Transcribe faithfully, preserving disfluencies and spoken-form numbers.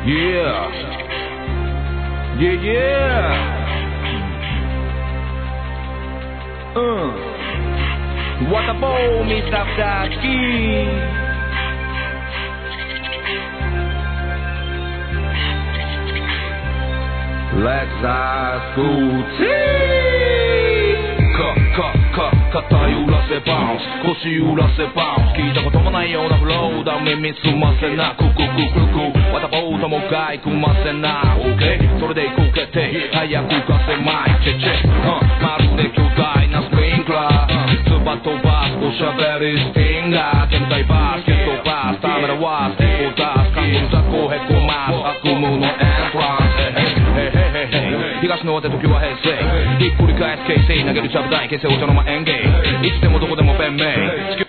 Yeah Yeah yeah うんわたぼうみさふたきLet's ask tea かかか肩揺らせバウンス腰揺らせバウンス聞いたこともないようなフローだ耳すませなクククククわたぼうともかいくませな OK それでいこう決定早くかせまいチェチェ、uh、まるで巨大なスプリンクラーつば飛ばすおしゃべりスティンガー現代バスケットバスタメラはスティップダス感動雑魚へこます悪夢のエントランス東の果て時は平成ひっくり返す形成投げるジャブ台形成お茶の間演芸いつでもどこでも弁明